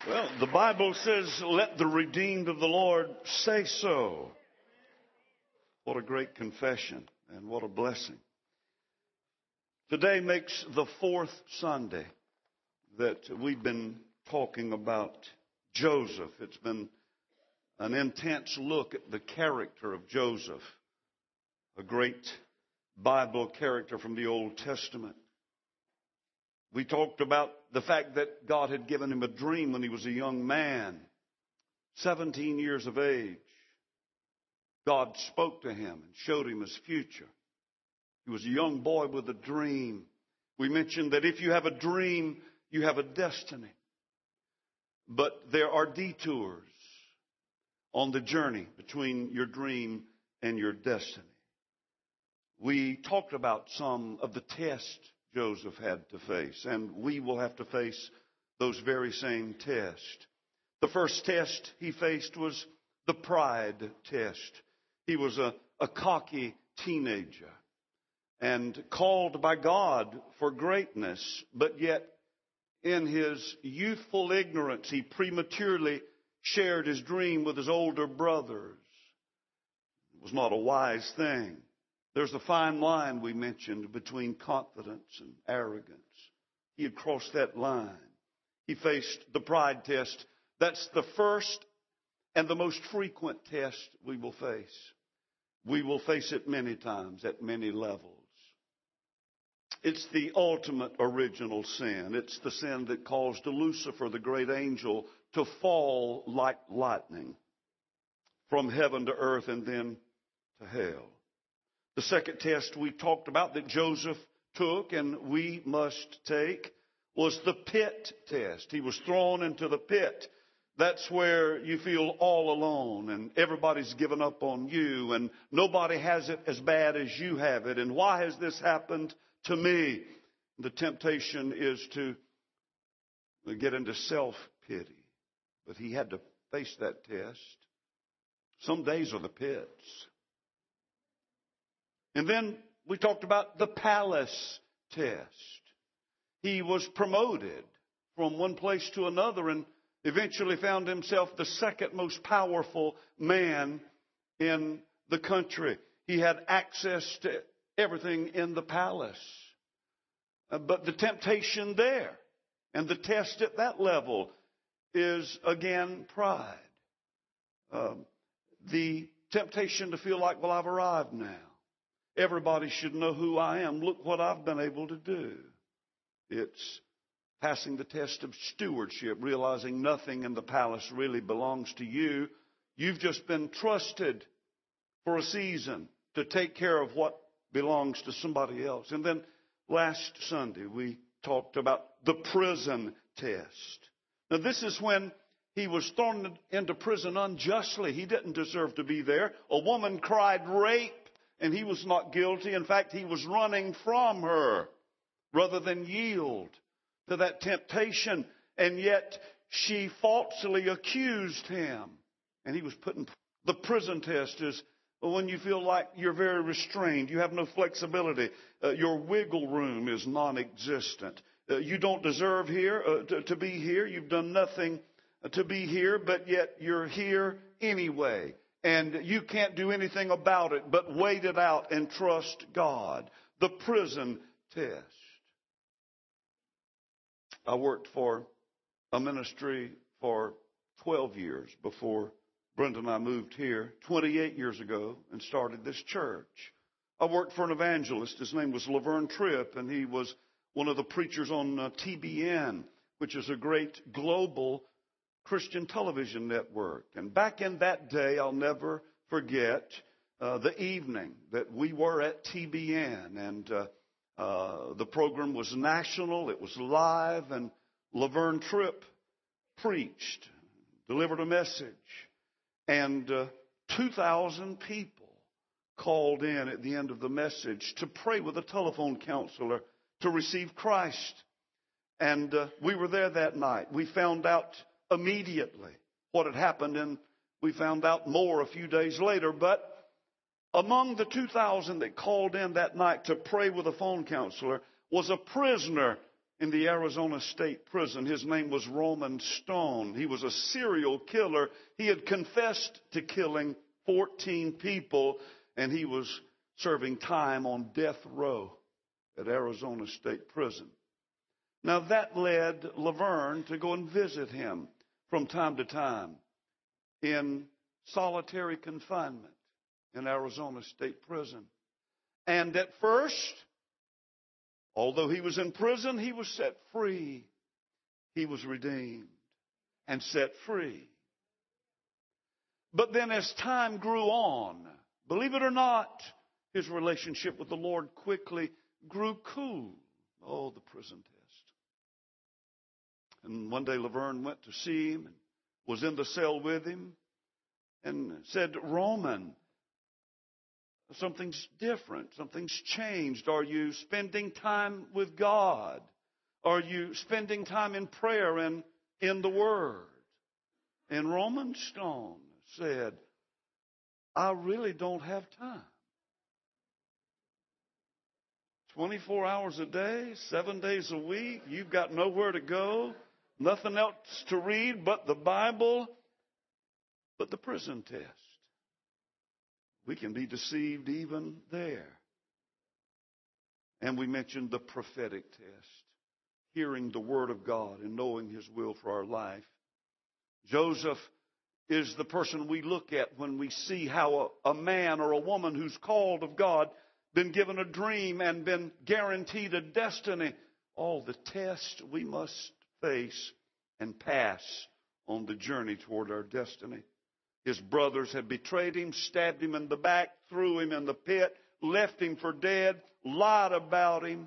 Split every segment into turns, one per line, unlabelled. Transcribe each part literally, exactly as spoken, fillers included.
Well, the Bible says, let the redeemed of the Lord say so. What a great confession and what a blessing. Today makes the fourth Sunday that we've been talking about Joseph. It's been an intense look at the character of Joseph, a great Bible character from the Old Testament. We talked about the fact that God had given him a dream when he was a young man, seventeen years of age. God spoke to him and showed him his future. He was a young boy with a dream. We mentioned that if you have a dream, you have a destiny. But there are detours on the journey between your dream and your destiny. We talked about some of the tests Joseph had to face, and we will have to face those very same tests. The first test he faced was the pride test. He was a, a cocky teenager and called by God for greatness, but yet in his youthful ignorance, he prematurely shared his dream with his older brothers. It was not a wise thing. There's a fine line we mentioned between confidence and arrogance. He had crossed that line. He faced the pride test. That's the first and the most frequent test we will face. We will face it many times at many levels. It's the ultimate original sin. It's the sin that caused Lucifer, the great angel, to fall like lightning from heaven to earth and then to hell. The second test we talked about that Joseph took and we must take was the pit test. He was thrown into the pit. That's where you feel all alone and everybody's given up on you and nobody has it as bad as you have it. And why has this happened to me? The temptation is to get into self-pity. But he had to face that test. Some days are the pits. And then we talked about the palace test. He was promoted from one place to another and eventually found himself the second most powerful man in the country. He had access to everything in the palace. But the temptation there and the test at that level is, again, pride. Uh, the temptation to feel like, well, I've arrived now. Everybody should know who I am. Look what I've been able to do. It's passing the test of stewardship, realizing nothing in the palace really belongs to you. You've just been trusted for a season to take care of what belongs to somebody else. And then last Sunday, we talked about the prison test. Now, this is when he was thrown into prison unjustly. He didn't deserve to be there. A woman cried rape. And he was not guilty. In fact, he was running from her rather than yield to that temptation. And yet she falsely accused him. And he was put in. The prison test is when you feel like you're very restrained. You have no flexibility. Uh, your wiggle room is non-existent. Uh, you don't deserve here uh, to, to be here. You've done nothing to be here, but yet you're here anyway. And you can't do anything about it but wait it out and trust God. The prison test. I worked for a ministry for twelve years before Brenda and I moved here twenty-eight years ago and started this church. I worked for an evangelist. His name was Laverne Tripp, and he was one of the preachers on uh, T B N, which is a great global Christian television network. And back in that day, I'll never forget uh, the evening that we were at T B N. And uh, uh, the program was national. It was live. And Laverne Tripp preached, delivered a message. And uh, two thousand people called in at the end of the message to pray with a telephone counselor to receive Christ. And uh, we were there that night. We found out immediately what had happened, and we found out more a few days later. But among the two thousand that called in that night to pray with a phone counselor was a prisoner in the Arizona State Prison. His name was Roman Stone. He was a serial killer. He had confessed to killing fourteen people, and he was serving time on death row at Arizona State Prison. Now that led Laverne to go and visit him from time to time in solitary confinement in Arizona State Prison. And at first, although he was in prison, he was set free. He was redeemed and set free. But then as time grew on, believe it or not, his relationship with the Lord quickly grew cool. Oh, the prison test. And one day Laverne went to see him and was in the cell with him and said, Roman, something's different. Something's changed. Are you spending time with God? Are you spending time in prayer and in the Word? And Roman Stone said, I really don't have time. twenty-four hours a day, seven days a week. You've got nowhere to go, nothing else to read but the Bible, but the prison test. We can be deceived even there. And we mentioned the prophetic test, hearing the Word of God and knowing His will for our life. Joseph is the person we look at when we see how a, a man or a woman who's called of God, been given a dream and been guaranteed a destiny. All the tests we must face and pass on the journey toward our destiny. His brothers had betrayed him, stabbed him in the back, threw him in the pit, left him for dead, lied about him.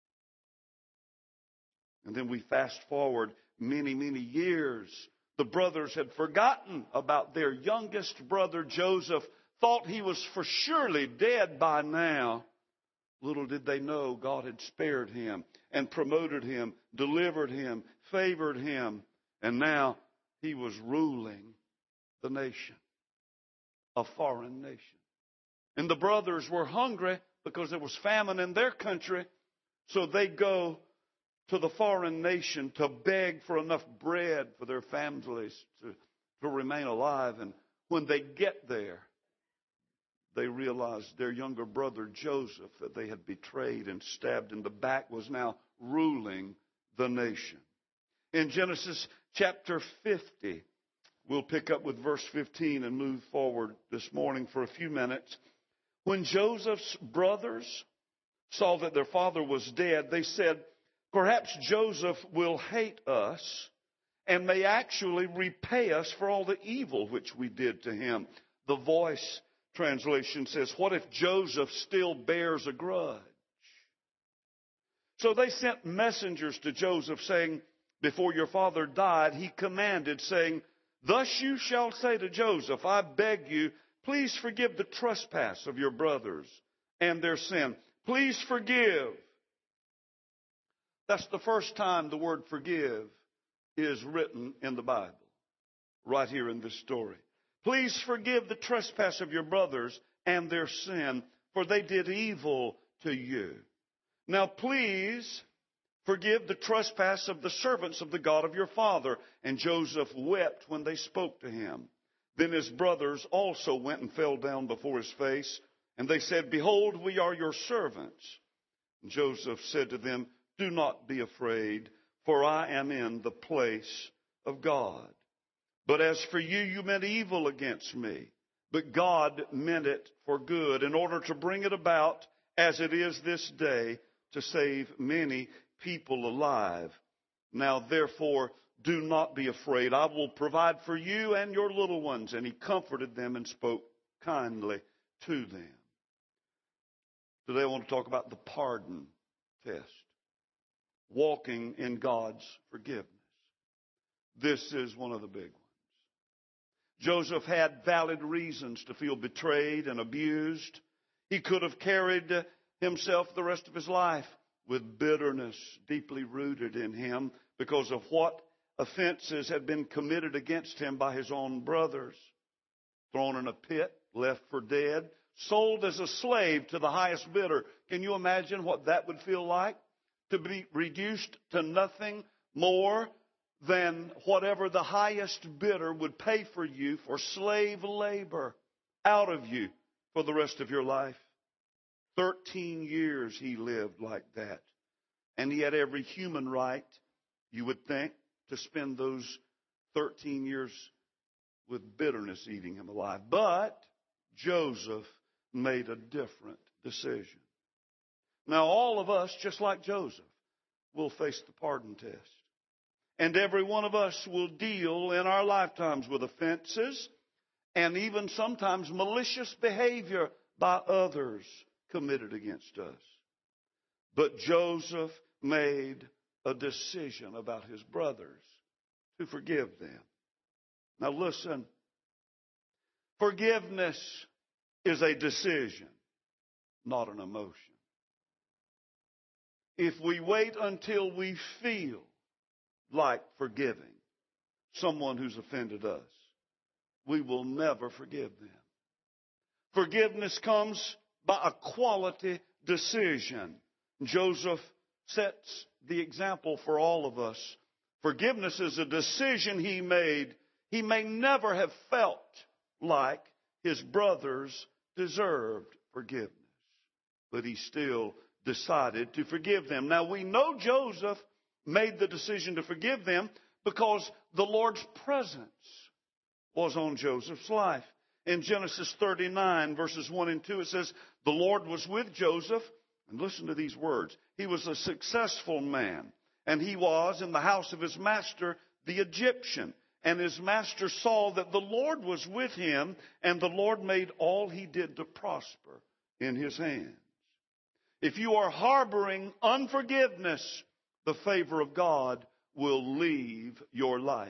And then we fast forward many, many years. The brothers had forgotten about their youngest brother, Joseph, thought he was for surely dead by now. Little did they know God had spared him and promoted him, delivered him, favored him, and now he was ruling the nation, a foreign nation. And the brothers were hungry because there was famine in their country, so they go to the foreign nation to beg for enough bread for their families to, to remain alive. And when they get there, they realized their younger brother Joseph, that they had betrayed and stabbed in the back, was now ruling the nation. In Genesis chapter fifty, we'll pick up with verse fifteen and move forward this morning for a few minutes. When Joseph's brothers saw that their father was dead, they said, perhaps Joseph will hate us and may actually repay us for all the evil which we did to him. The Voice translation says, what if Joseph still bears a grudge? So they sent messengers to Joseph saying, before your father died, he commanded, saying, thus you shall say to Joseph, I beg you, please forgive the trespass of your brothers and their sin. Please forgive. That's the first time the word forgive is written in the Bible, right here in this story. Please forgive the trespass of your brothers and their sin, for they did evil to you. Now please forgive the trespass of the servants of the God of your father. And Joseph wept when they spoke to him. Then his brothers also went and fell down before his face. And they said, behold, we are your servants. And Joseph said to them, do not be afraid, for I am in the place of God. But as for you, you meant evil against me. But God meant it for good, in order to bring it about, as it is this day, to save many people alive. Now, therefore, do not be afraid. I will provide for you and your little ones. And he comforted them and spoke kindly to them. Today I want to talk about the pardon test. Walking in God's forgiveness. This is one of the big ones. Joseph had valid reasons to feel betrayed and abused. He could have carried himself the rest of his life with bitterness deeply rooted in him because of what offenses had been committed against him by his own brothers. Thrown in a pit, left for dead, sold as a slave to the highest bidder. Can you imagine what that would feel like? to be reduced to nothing more than whatever the highest bidder would pay for you for slave labor out of you for the rest of your life. Thirteen years he lived like that. And he had every human right, you would think, to spend those thirteen years with bitterness eating him alive. But Joseph made a different decision. Now, all of us, just like Joseph, will face the pardon test. And every one of us will deal in our lifetimes with offenses and even sometimes malicious behavior by others committed against us. But Joseph made a decision about his brothers to forgive them. Now listen, forgiveness is a decision, not an emotion. If we wait until we feel like forgiving someone who's offended us, we will never forgive them. Forgiveness comes by a quality decision. Joseph sets the example for all of us. Forgiveness is a decision he made. He may never have felt like his brothers deserved forgiveness, but he still decided to forgive them. Now we know Joseph made the decision to forgive them because the Lord's presence was on Joseph's life. In Genesis thirty-nine, verses one and two, it says, the Lord was with Joseph. And listen to these words. He was a successful man, and he was in the house of his master, the Egyptian. And his master saw that the Lord was with him, and the Lord made all he did to prosper in his hands. If you are harboring unforgiveness, the favor of God will leave your life.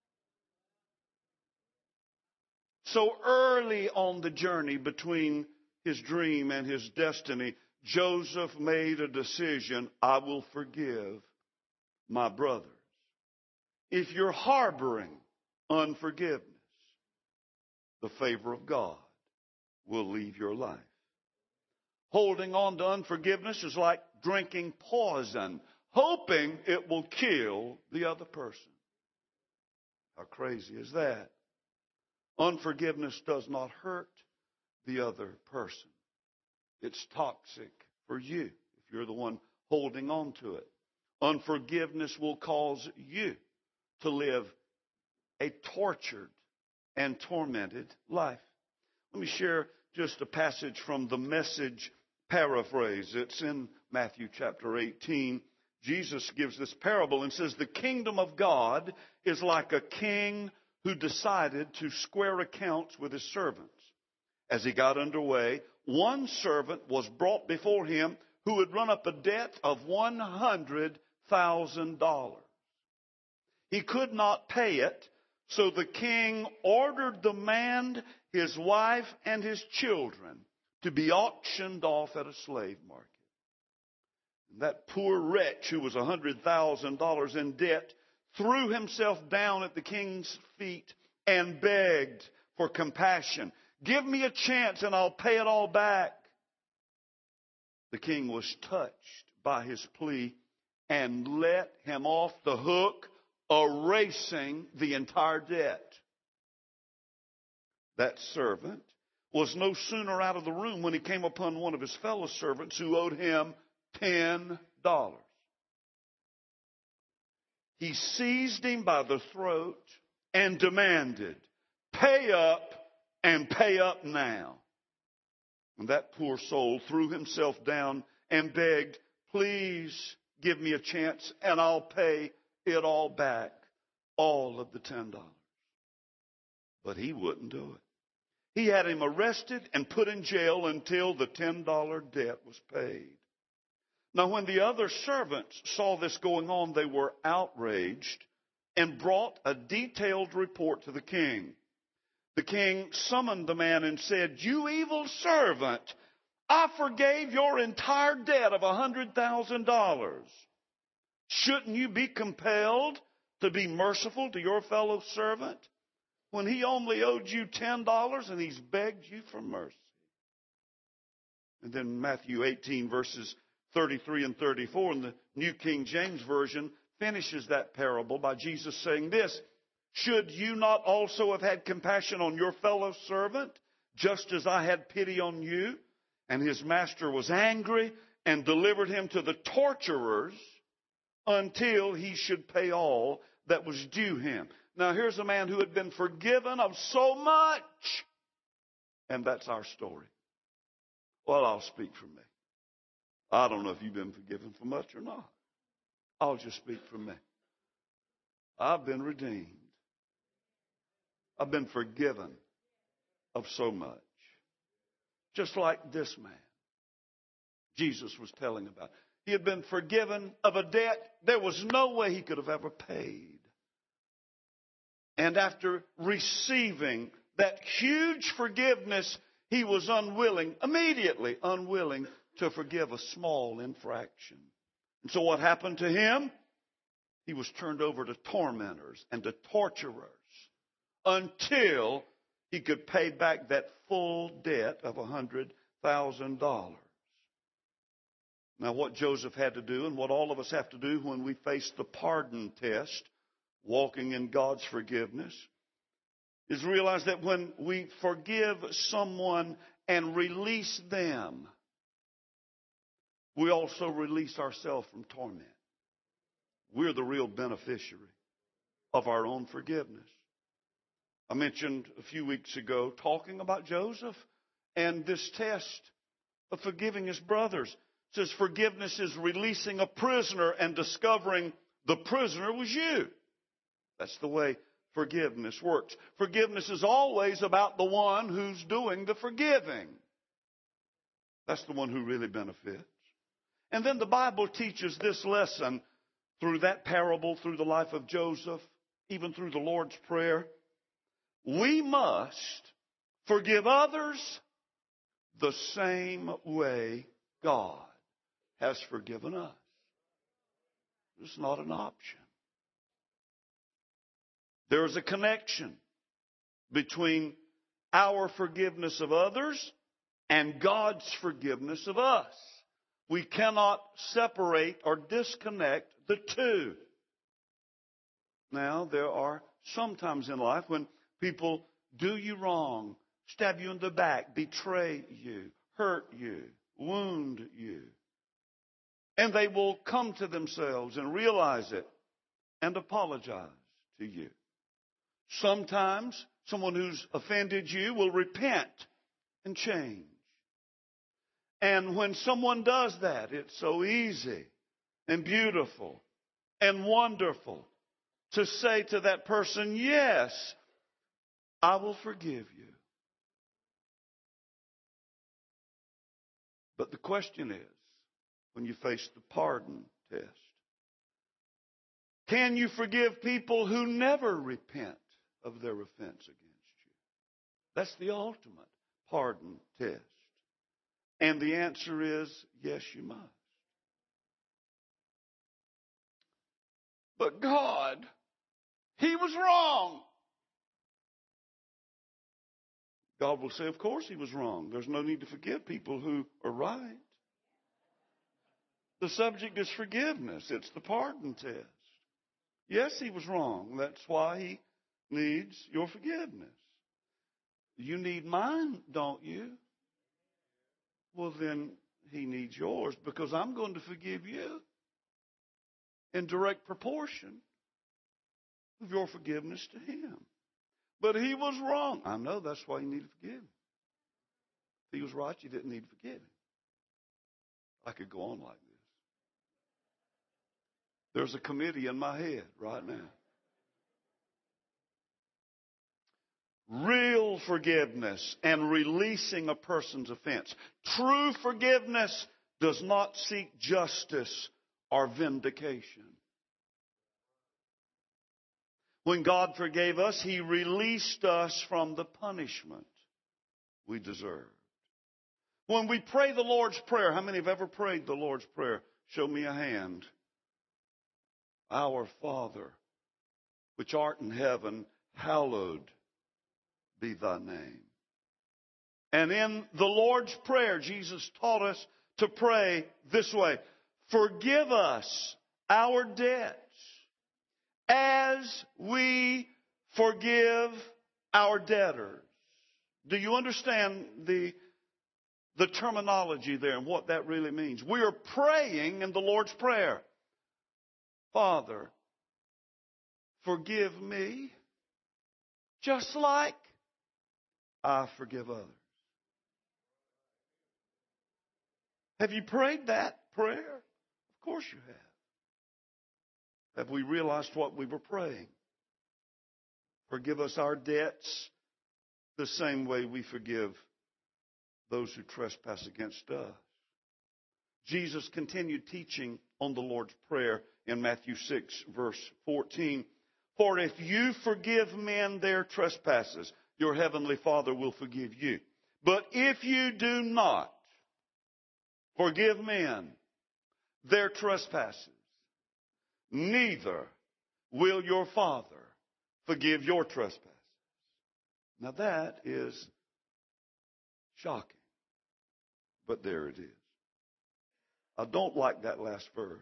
So early on the journey between his dream and his destiny, Joseph made a decision, I will forgive my brothers. If you're harboring unforgiveness, the favor of God will leave your life. Holding on to unforgiveness is like drinking poison, hoping it will kill the other person. How crazy is that? Unforgiveness does not hurt the other person. It's toxic for you if you're the one holding on to it. Unforgiveness will cause you to live a tortured and tormented life. Let me share just a passage from the Message paraphrase. It's in Matthew chapter eighteen. Jesus gives this parable and says, the kingdom of God is like a king who decided to square accounts with his servants. As he got underway, one servant was brought before him who had run up a debt of one hundred thousand dollars. He could not pay it, so the king ordered the man, his wife, and his children to be auctioned off at a slave market. And that poor wretch who was one hundred thousand dollars in debt threw himself down at the king's feet and begged for compassion. Give me a chance and I'll pay it all back. The king was touched by his plea and let him off the hook, erasing the entire debt. That servant was no sooner out of the room when he came upon one of his fellow servants who owed him ten dollars. He seized him by the throat and demanded, pay up and pay up now. And that poor soul threw himself down and begged, please give me a chance and I'll pay it all back, all of the ten dollars. But he wouldn't do it. He had him arrested and put in jail until the ten dollars debt was paid. Now, when the other servants saw this going on, they were outraged and brought a detailed report to the king. The king summoned the man and said, you evil servant, I forgave your entire debt of one hundred thousand dollars. Shouldn't you be compelled to be merciful to your fellow servant when he only owed you ten dollars and he's begged you for mercy? And then Matthew eighteen, verses thirty-three and thirty-four in the New King James Version finishes that parable by Jesus saying this, should you not also have had compassion on your fellow servant, just as I had pity on you? And his master was angry and delivered him to the torturers until he should pay all that was due him. Now here's a man who had been forgiven of so much. And that's our story. Well, I'll speak for me. I don't know if you've been forgiven for much or not. I'll just speak for me. I've been redeemed. I've been forgiven of so much. Just like this man Jesus was telling about. He had been forgiven of a debt there was no way he could have ever paid. And after receiving that huge forgiveness, he was unwilling, immediately unwilling, to forgive a small infraction. And so what happened to him? He was turned over to tormentors and to torturers until he could pay back that full debt of one hundred thousand dollars. Now, what Joseph had to do and what all of us have to do when we face the pardon test, walking in God's forgiveness, is realize that when we forgive someone and release them, we also release ourselves from torment. We're the real beneficiary of our own forgiveness. I mentioned a few weeks ago talking about Joseph and this test of forgiving his brothers. It says forgiveness is releasing a prisoner and discovering the prisoner was you. That's the way forgiveness works. Forgiveness is always about the one who's doing the forgiving. That's the one who really benefits. And then the Bible teaches this lesson through that parable, through the life of Joseph, even through the Lord's Prayer. We must forgive others the same way God has forgiven us. It's not an option. There is a connection between our forgiveness of others and God's forgiveness of us. We cannot separate or disconnect the two. Now, there are sometimes in life when people do you wrong, stab you in the back, betray you, hurt you, wound you. And they will come to themselves and realize it and apologize to you. Sometimes someone who's offended you will repent and change. And when someone does that, it's so easy and beautiful and wonderful to say to that person, yes, I will forgive you. But the question is, when you face the pardon test, can you forgive people who never repent of their offense against you? That's the ultimate pardon test. And the answer is, yes, you must. But God, He was wrong. God will say, of course He was wrong. There's no need to forgive people who are right. The subject is forgiveness. It's the pardon test. Yes, He was wrong. That's why He needs your forgiveness. You need mine, don't you? Well, then He needs yours, because I'm going to forgive you in direct proportion of your forgiveness to Him. But He was wrong. I know, that's why you need to forgive Him. If He was right, you didn't need to forgive Him. I could go on like this. There's a committee in my head right now. Real forgiveness and releasing a person's offense. True forgiveness does not seek justice or vindication. When God forgave us, He released us from the punishment we deserved. When we pray the Lord's Prayer, how many have ever prayed the Lord's Prayer? Show me a hand. Our Father, which art in heaven, hallowed be thy name. And in the Lord's Prayer, Jesus taught us to pray this way: forgive us our debts as we forgive our debtors. Do you understand the, the terminology there and what that really means? We are praying in the Lord's Prayer: Father, forgive me just like I forgive others. Have you prayed that prayer? Of course you have. Have we realized what we were praying? Forgive us our debts the same way we forgive those who trespass against us. Jesus continued teaching on the Lord's Prayer in Matthew six, verse fourteen. For if you forgive men their trespasses, your heavenly Father will forgive you. But if you do not forgive men their trespasses, neither will your Father forgive your trespasses. Now that is shocking, but there it is. I don't like that last verse,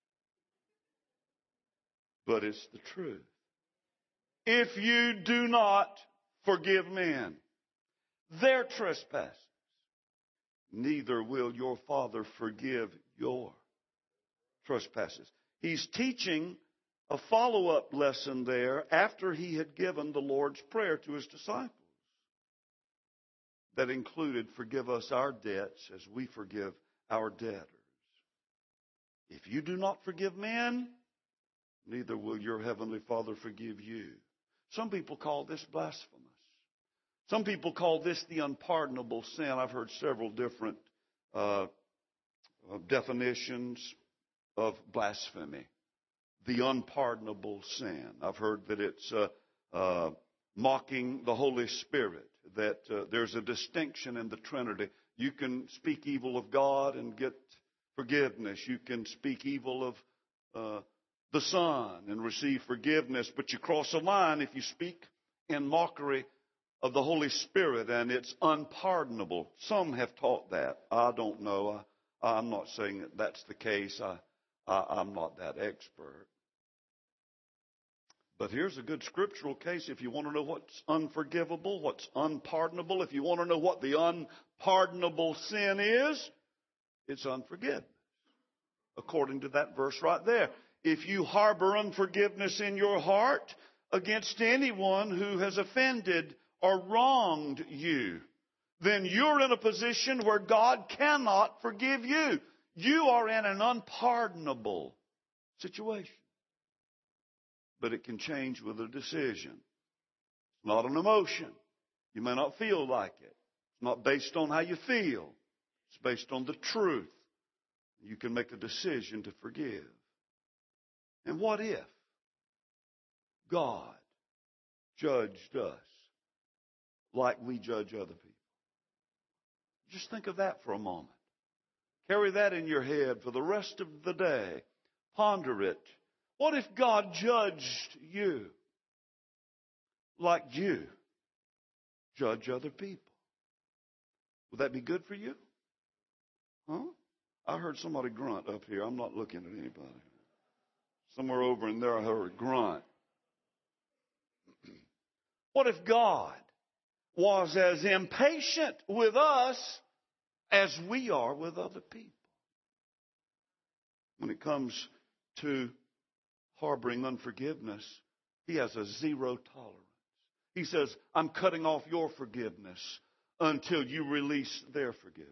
but it's the truth. If you do not forgive men their trespasses, neither will your Father forgive your trespasses. He's teaching a follow-up lesson there after he had given the Lord's Prayer to his disciples. That included, forgive us our debts as we forgive our debtors. If you do not forgive men, neither will your heavenly Father forgive you. Some people call this blasphemous. Some people call this the unpardonable sin. I've heard several different uh, definitions of blasphemy. The unpardonable sin. I've heard that it's uh, uh, mocking the Holy Spirit, that uh, there's a distinction in the Trinity. You can speak evil of God and get forgiveness. You can speak evil of uh, the Son and receive forgiveness, but you cross a line if you speak in mockery of the Holy Spirit, and it's unpardonable. Some have taught that. I don't know. I, I'm not saying that that's the case. I, I, I'm not that expert. But here's a good scriptural case if you want to know what's unforgivable, what's unpardonable. If you want to know what the unpardonable sin is, it's unforgiveness. According to that verse right there. If you harbor unforgiveness in your heart against anyone who has offended or wronged you, then you're in a position where God cannot forgive you. You are in an unpardonable situation. But it can change with a decision. It's not an emotion. You may not feel like it. It's not based on how you feel. It's based on the truth. You can make a decision to forgive. And what if God judged us like we judge other people? Just think of that for a moment. Carry that in your head for the rest of the day. Ponder it. What if God judged you like you judge other people? Would that be good for you? Huh? I heard somebody grunt up here. I'm not looking at anybody. Somewhere over in there I heard a grunt. What if God was as impatient with us as we are with other people? When it comes to harboring unforgiveness, he has a zero tolerance. He says, I'm cutting off your forgiveness until you release their forgiveness.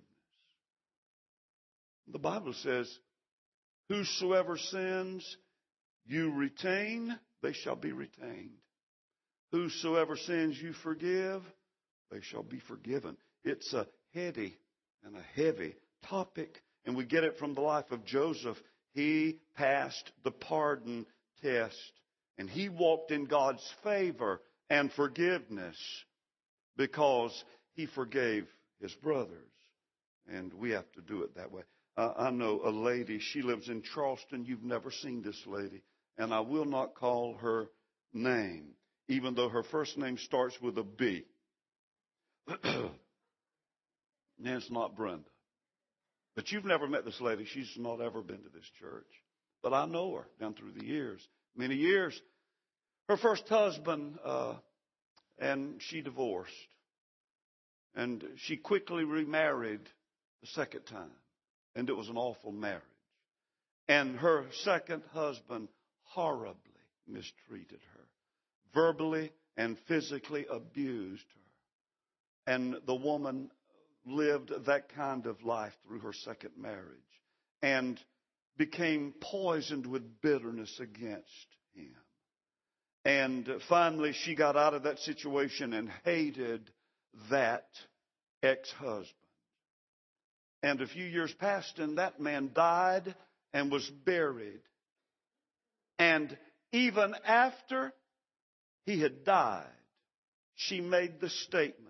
The Bible says, whosoever sins you retain, they shall be retained. Whosoever sins you forgive, they shall be forgiven. It's a heady and a heavy topic, and we get it from the life of Joseph. He passed the pardon test, and he walked in God's favor and forgiveness because he forgave his brothers, and we have to do it that way. Uh, I know a lady, she lives in Charleston. You've never seen this lady, and I will not call her name, even though her first name starts with a B. And it's not Brenda. But you've never met this lady. She's not ever been to this church. But I know her down through the years, many years. Her first husband, uh, and she divorced. And she quickly remarried the second time. And it was an awful marriage. And her second husband horribly mistreated her, verbally and physically abused her. And the woman lived that kind of life through her second marriage and became poisoned with bitterness against him. And finally, she got out of that situation and hated that ex-husband. And a few years passed, and that man died and was buried. And even after he had died, she made the statement,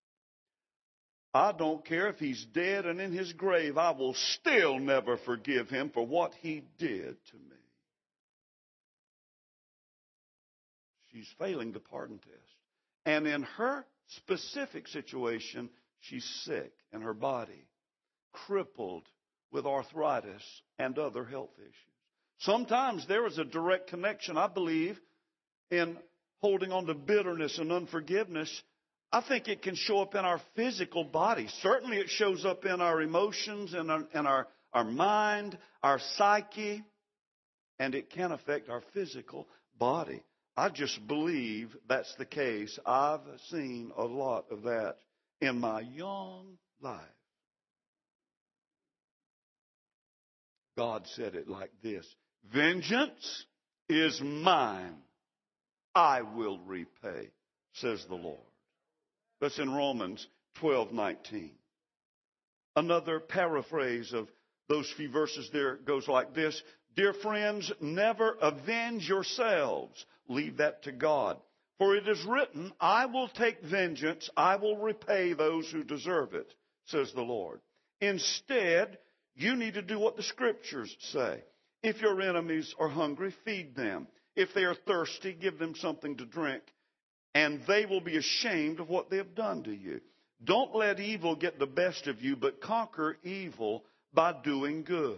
I don't care if he's dead and in his grave, I will still never forgive him for what he did to me. She's failing the pardon test. And in her specific situation, she's sick in her body, crippled with arthritis and other health issues. Sometimes there is a direct connection, I believe, in holding on to bitterness and unforgiveness. I think it can show up in our physical body. Certainly it shows up in our emotions and our, in our, our mind, our psyche, and it can affect our physical body. I just believe that's the case. I've seen a lot of that in my young life. God said it like this, vengeance is mine. I will repay, says the Lord. That's in Romans twelve nineteen. Another paraphrase of those few verses there goes like this. Dear friends, never avenge yourselves. Leave that to God. For it is written, I will take vengeance. I will repay those who deserve it, says the Lord. Instead, you need to do what the Scriptures say. If your enemies are hungry, feed them. If they are thirsty, give them something to drink. And they will be ashamed of what they have done to you. Don't let evil get the best of you, but conquer evil by doing good.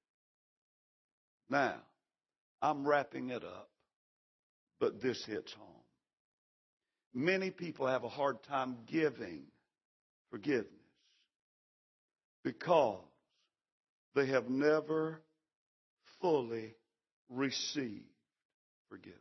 Now, I'm wrapping it up, but this hits home. Many people have a hard time giving forgiveness because they have never fully received forgiveness.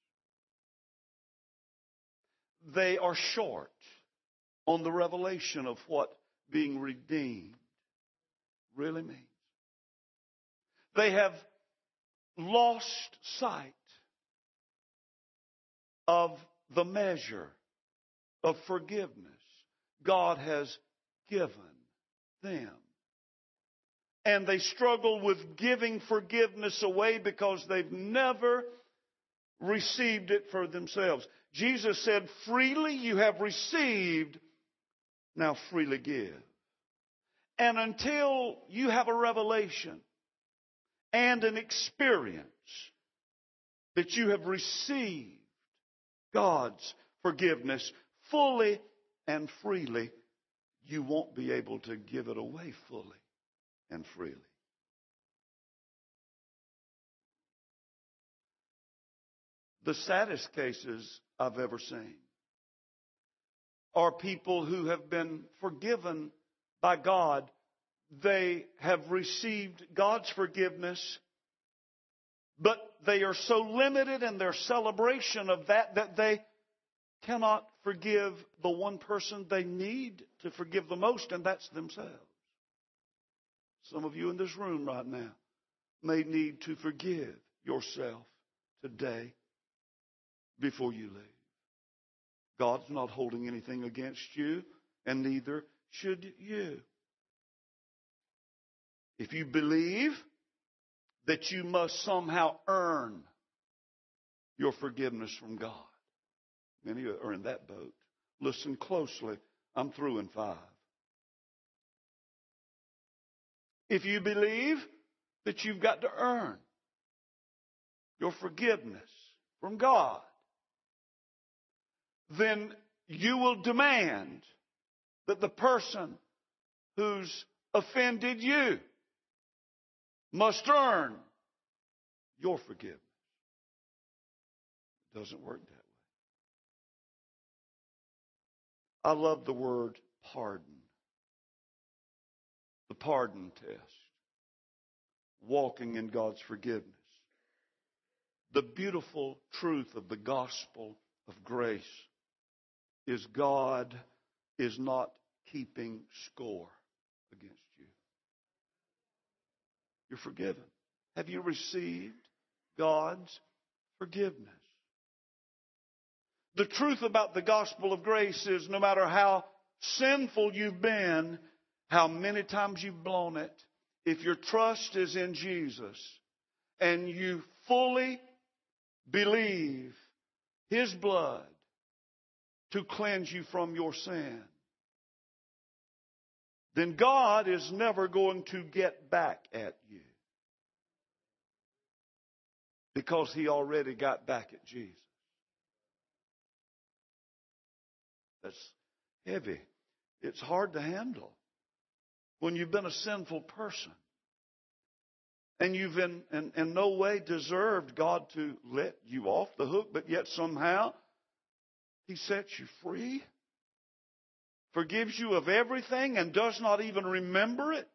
They are short on the revelation of what being redeemed really means. They have lost sight of the measure of forgiveness God has given them. And they struggle with giving forgiveness away because they've never received it for themselves. Jesus said, freely you have received, now freely give. And until you have a revelation and an experience that you have received God's forgiveness fully and freely, you won't be able to give it away fully and freely. The saddest cases I've ever seen are people who have been forgiven by God. They have received God's forgiveness, but they are so limited in their celebration of that that they cannot forgive the one person they need to forgive the most, and that's themselves. Some of you in this room right now may need to forgive yourself today before you leave. God's not holding anything against you, and neither should you. If you believe that you must somehow earn your forgiveness from God, many are in that boat. Listen closely. I'm through in five. If you believe that you've got to earn your forgiveness from God, then you will demand that the person who's offended you must earn your forgiveness. It doesn't work that way. I love the word pardon. The pardon test. Walking in God's forgiveness. The beautiful truth of the gospel of grace is God is not keeping score against you. You're forgiven. Have you received God's forgiveness? The truth about the gospel of grace is no matter how sinful you've been, how many times you've blown it, if your trust is in Jesus and you fully believe His blood to cleanse you from your sin, then God is never going to get back at you. Because He already got back at Jesus. That's heavy. It's hard to handle. When you've been a sinful person and you've in, in, in no way deserved God to let you off the hook, but yet somehow He sets you free, forgives you of everything, and does not even remember it.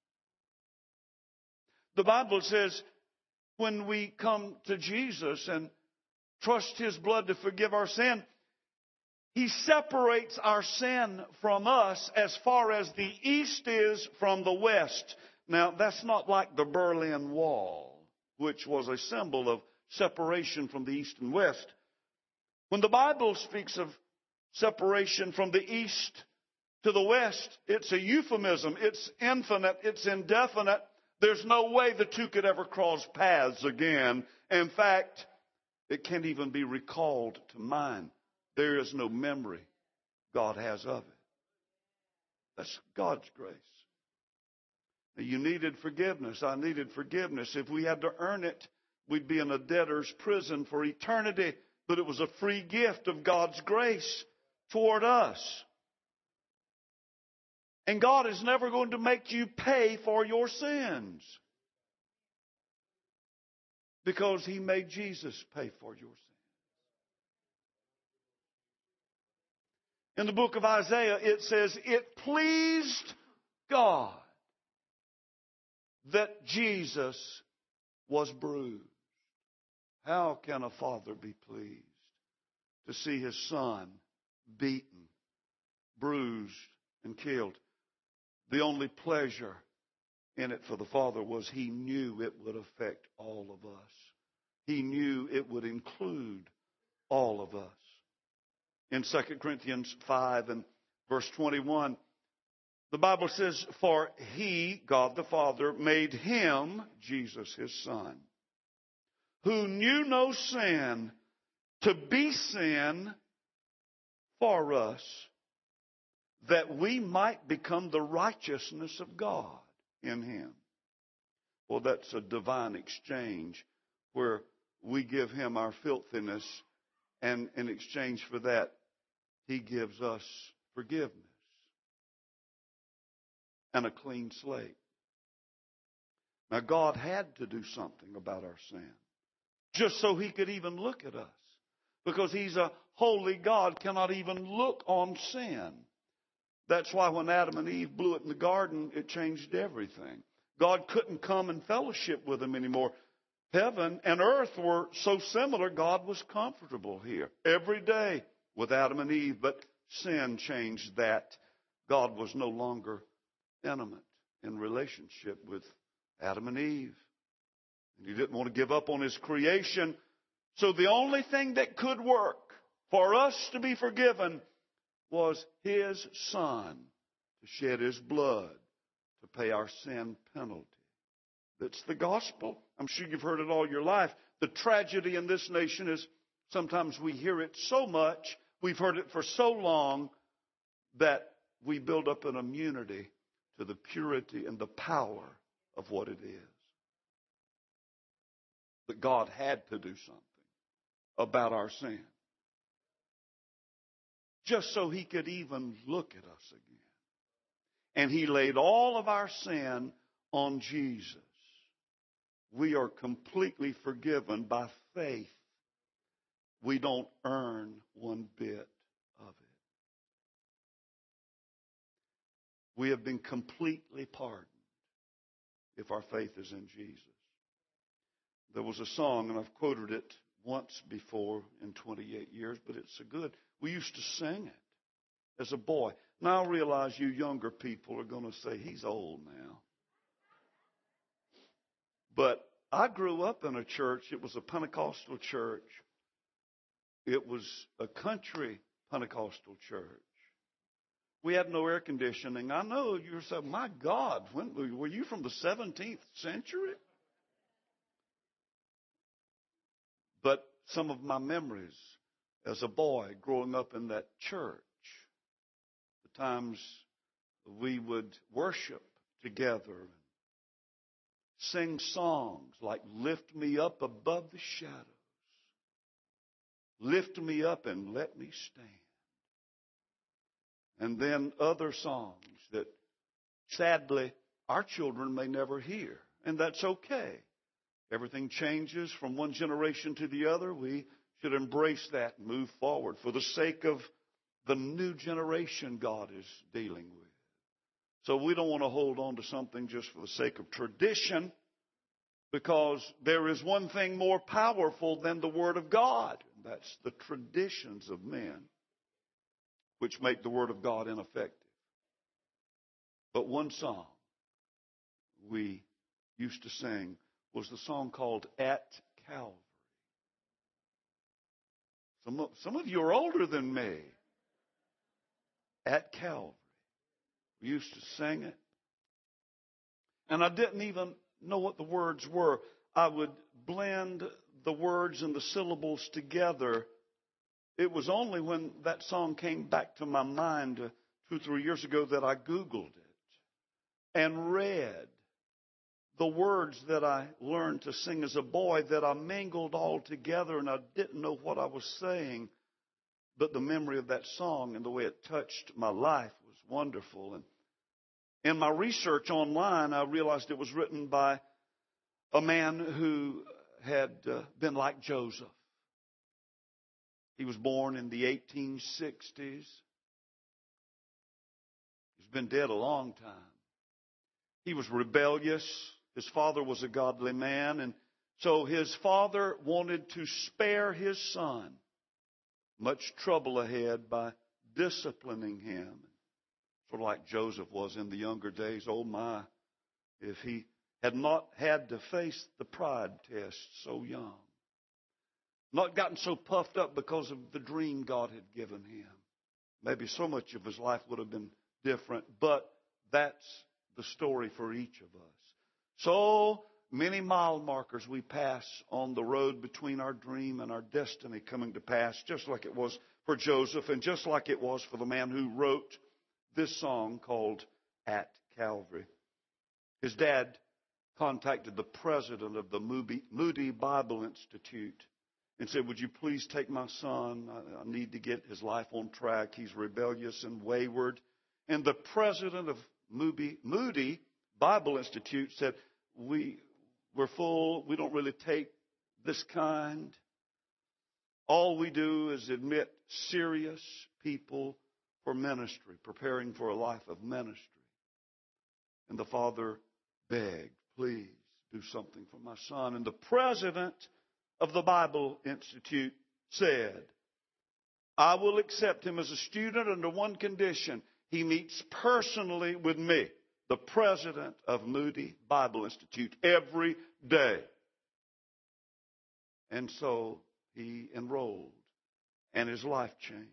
The Bible says when we come to Jesus and trust His blood to forgive our sin, He separates our sin from us as far as the east is from the west. Now, that's not like the Berlin Wall, which was a symbol of separation from the east and west. When the Bible speaks of separation from the east to the west, it's a euphemism. It's infinite. It's indefinite. There's no way the two could ever cross paths again. In fact, it can't even be recalled to mind. There is no memory God has of it. That's God's grace. Now, you needed forgiveness. I needed forgiveness. If we had to earn it, we'd be in a debtor's prison for eternity. But it was a free gift of God's grace toward us. And God is never going to make you pay for your sins. Because He made Jesus pay for your sins. In the book of Isaiah, it says, it pleased God that Jesus was bruised. How can a father be pleased to see his son beaten, bruised, and killed? The only pleasure in it for the father was he knew it would affect all of us. He knew it would include all of us. In Second Corinthians five and verse twenty-one, the Bible says, for He, God the Father, made Him, Jesus His Son, who knew no sin, to be sin for us, that we might become the righteousness of God in Him. Well, that's a divine exchange where we give Him our filthiness, and in exchange for that, He gives us forgiveness and a clean slate. Now, God had to do something about our sin, just so He could even look at us, because He's a holy God, cannot even look on sin. That's why when Adam and Eve blew it in the garden, it changed everything. God couldn't come and fellowship with them anymore. Heaven and earth were so similar, God was comfortable here every day with Adam and Eve, but sin changed that. God was no longer intimate in relationship with Adam and Eve. And He didn't want to give up on His creation. So the only thing that could work for us to be forgiven was His Son to shed His blood to pay our sin penalty. That's the gospel. I'm sure you've heard it all your life. The tragedy in this nation is sometimes we hear it so much, we've heard it for so long, that we build up an immunity to the purity and the power of what it is. But God had to do something about our sin, just so He could even look at us again. and He laid all of our sin on Jesus. We are completely forgiven by faith. We don't earn one bit of it. We have been completely pardoned if our faith is in Jesus. There was a song, and I've quoted it once before in twenty-eight years, but it's so good. We used to sing it as a boy. Now I realize you younger people are going to say, he's old now. But I grew up in a church. It was a Pentecostal church. It was a country Pentecostal church. We had no air conditioning. I know you're saying, my God, when, were you from the seventeenth century? But some of my memories as a boy growing up in that church, the times we would worship together, sing songs like Lift Me Up Above the Shadows, Lift Me Up and Let Me Stand. And then other songs that sadly our children may never hear. And that's okay. Everything changes from one generation to the other. We should embrace that and move forward for the sake of the new generation God is dealing with. So we don't want to hold on to something just for the sake of tradition, because there is one thing more powerful than the Word of God. And that's the traditions of men, which make the Word of God ineffective. But one song we used to sing was the song called At Calvary. Some of, some of you are older than me. At Calvary. We used to sing it. And I didn't even know what the words were. I would blend the words and the syllables together. It was only when that song came back to my mind uh, two, three years ago that I Googled it and read the words that I learned to sing as a boy, that I mingled all together, and I didn't know what I was saying. But the memory of that song and the way it touched my life was wonderful. And in my research online, I realized it was written by a man who had uh, been like Joseph. He was born in the eighteen sixties. He's been dead a long time. He was rebellious. His father was a godly man, and so his father wanted to spare his son much trouble ahead by disciplining him. Sort of like Joseph was in the younger days. Oh my, if he had not had to face the pride test so young. Not gotten so puffed up because of the dream God had given him. Maybe so much of his life would have been different, but that's the story for each of us. So many mile markers we pass on the road between our dream and our destiny coming to pass, just like it was for Joseph and just like it was for the man who wrote this song called At Calvary. His dad contacted the president of the Moody Bible Institute and said, would you please take my son? I need to get his life on track. He's rebellious and wayward. And the president of Moody, Moody Bible Institute said, we, we're full. We don't really take this kind. All we do is admit serious people for ministry, preparing for a life of ministry. And the father begged, please do something for my son. And the president of the Bible Institute said, I will accept him as a student under one condition. He meets personally with me, the president of Moody Bible Institute, every day. And so he enrolled, and his life changed.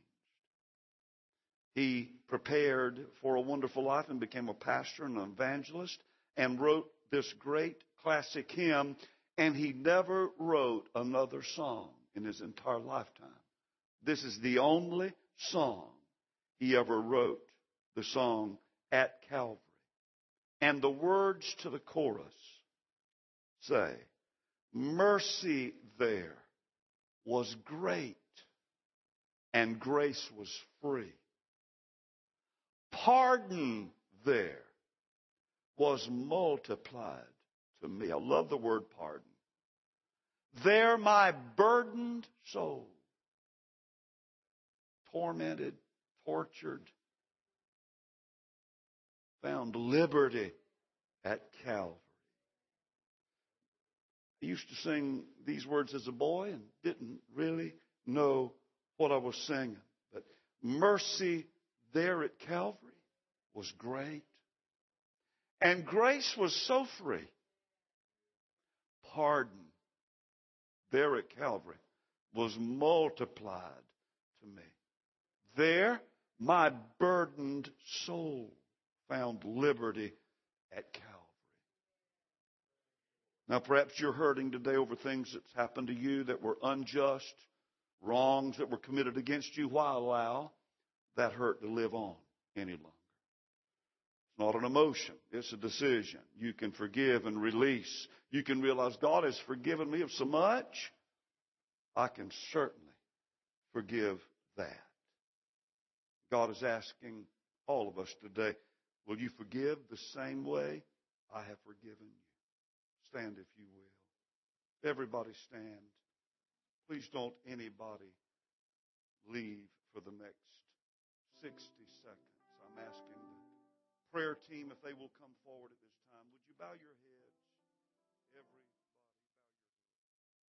He prepared for a wonderful life and became a pastor and an evangelist and wrote this great classic hymn, and he never wrote another song in his entire lifetime. This is the only song he ever wrote, the song At Calvary. And the words to the chorus say, mercy there was great and grace was free. Pardon there was multiplied to me. I love the word pardon. There my burdened soul, tormented, tortured, found liberty at Calvary. I used to sing these words as a boy and didn't really know what I was singing. But mercy there at Calvary was great. And grace was so free. Pardon there at Calvary was multiplied to me. There, my burdened soul found liberty at Calvary. Now, perhaps you're hurting today over things that's happened to you that were unjust, wrongs that were committed against you. Why allow that hurt to live on any longer? It's not an emotion. It's a decision. You can forgive and release. You can realize God has forgiven me of so much. I can certainly forgive that. God is asking all of us today, will you forgive the same way I have forgiven you? Stand if you will. Everybody stand. Please don't anybody leave for the next sixty seconds. I'm asking the prayer team if they will come forward at this time. Would you bow your heads? Every